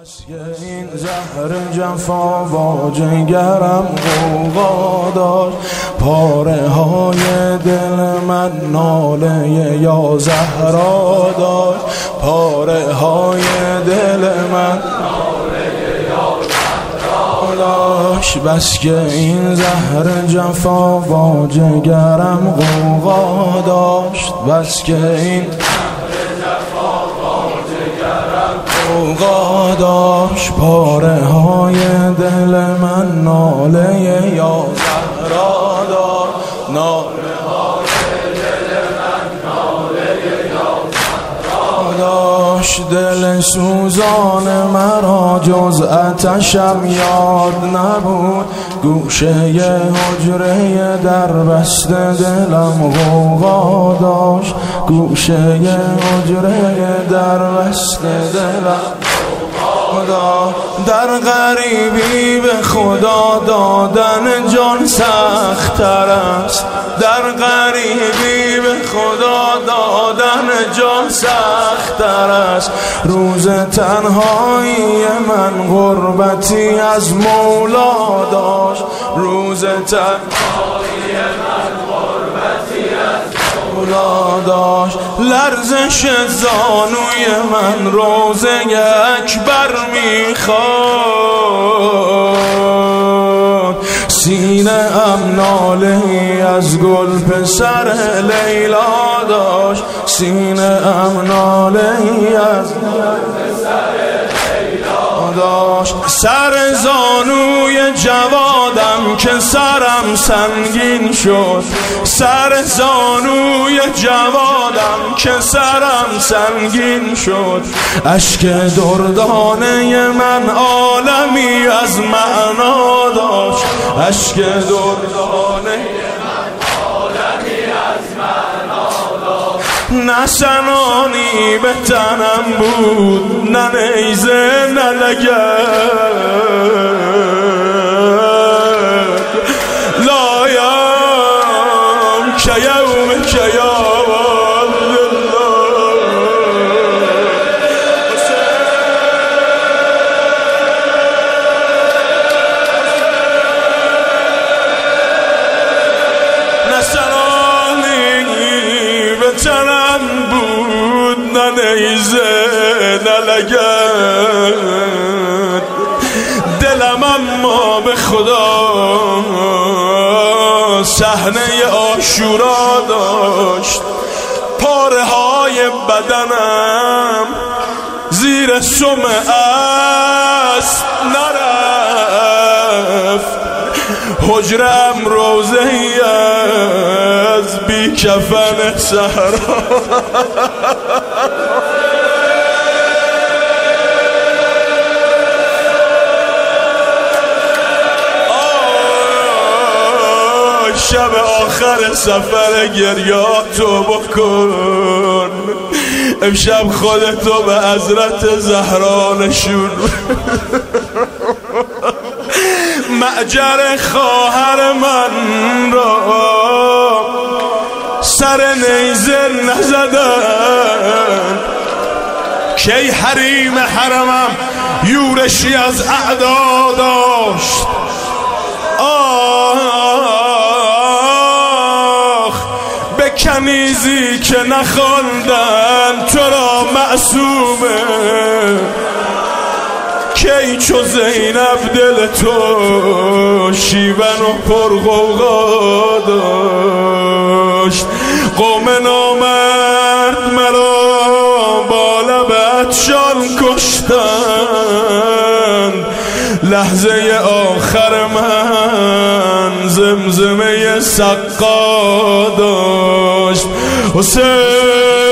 این زهر جفا با جگرم غوغا داشت، پاره های دل من ناله یا زهرا داشت، پاره های دل من ناله یا زهرا داشت. بس که این زهر جفا با جگرم غوغا داشت، بس که این غوغا داشت، پاره های دل من ناله یا زهرا داشت، ناله های دل من ناله یا زهرا داشت. دل سوزان مرا جز آتشم یاد نبود، گوشه حجره در بسته دلم غوغا داشت، گوشه حجره در بسته دلم غوغا داشت. در غریبی به خدا دادن جان سخت تر است، در غریبی به خدا دادن جان سخت تر است. روز تنهایی من غربتی از مولا داشت، روز تنهایی من غربتی از مولا داشت. لرزش زانوی من روزه اکبر میخواد، سینه ام ناله‌ای از گل پسر لیلا داشت، سینه ام ناله‌ای از گل پسر لیلا داشت. سر زانوی جوادم که سرم سنگین شد، سر زانوی جوادم که سرم سنگین شد. اشک دردانه من عالمی از معنا داشت، اشک دردانه من عالمی از معنا داشت. نه سنانی به تنم بود، نه نیزه نه لگد، لایم که یوم که یوم تنم بود، نه نیزه نه لگد. دلم اما به خدا صحنه عاشورا داشت، پاره های بدنم زیر سم اسب نرفت. حجرم روزه‌ای از بی کفن صحرا، شب آخر سفر گریاتو بکن، امشب خودتو به حضرت زهرا نشون. معجر خواهر من را سر نیزه نزدن، کی حریم حرمم یورشی از اعدا داشت. آخ به کنیزی که نخواندن تو را معصومه، کی چو زینب دل تو شیون و پرغوغا داشت. قوم نامرد مرا با لبتشان کشتن، لحظه آخر من زمزمه سقا داشت. حسین